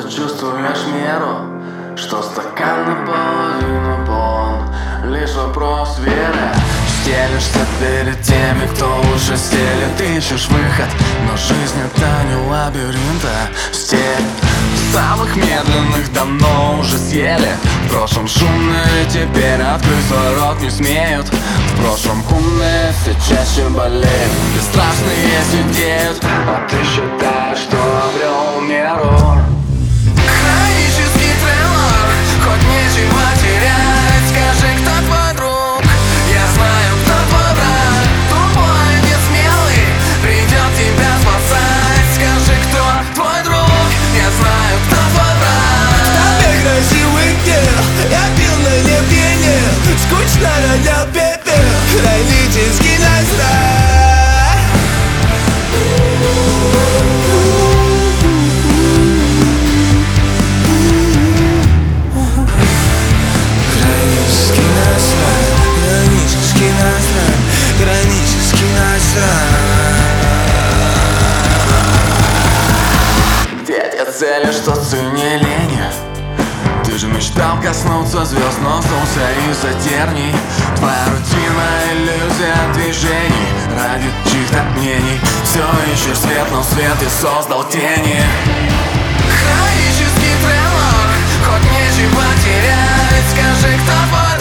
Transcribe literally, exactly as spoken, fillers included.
чувствуешь меру, что стакан наполовину полон. Лишь вопрос веры. Стелишься перед теми, кто уже стелит. Ищешь выход, но жизнь это не лабиринт, а степь. Самых медленных давно уже съели. В прошлом шумные, теперь открыть свой рот не смеют. В прошлом умные все чаще болеют. Бесстрашные сидеют, а ты считаешь, что обрел меру. Хронический трейлер, хоть нечего терять. Скажи, кто твой друг? Я знаю, кто твой враг. Тупой, несмелый, придет тебя спасать. Скажи, кто твой друг? Я знаю, кто твой враг. В толпе красивых дел я пил на небвение. Скучно ронял пепел, хронический настрой. Где те цели, что цене лени? Ты же мечтал коснуться звезд, но сдулся из-за терний. Твоя рутина, иллюзия движений. Ради чьих-то мнений все ищешь свет, но свет и создал тени. Хронический трейлер, хоть нечего терять. Скажи, кто твой